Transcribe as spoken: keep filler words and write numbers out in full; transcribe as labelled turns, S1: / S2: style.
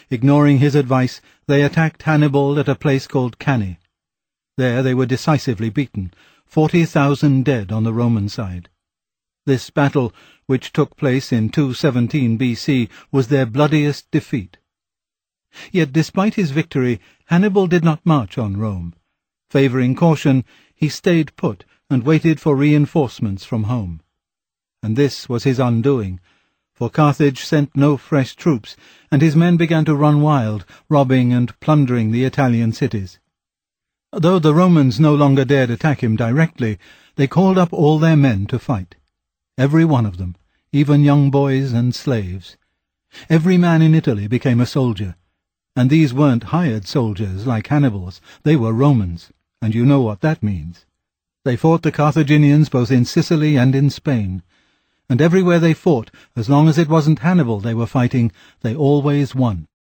S1: ignoring his advice, they attacked Hannibal at a place called Cannae. There they were decisively beaten, forty thousand dead on the Roman side. This battle, which took place in two seventeen B C, was their bloodiest defeat. Yet despite his victory, Hannibal did not march on Rome. Favouring caution, he stayed put and waited for reinforcements from home. And this was his undoing, for Carthage sent no fresh troops, and his men began to run wild, robbing and plundering the Italian cities. Though the Romans no longer dared attack him directly, they called up all their men to fight. Every one of them, even young boys and slaves. Every man in Italy became a soldier, and these weren't hired soldiers like Hannibal's, they were Romans, and you know what that means. They fought the Carthaginians both in Sicily and in Spain, and everywhere they fought, as long as it wasn't Hannibal they were fighting, they always won.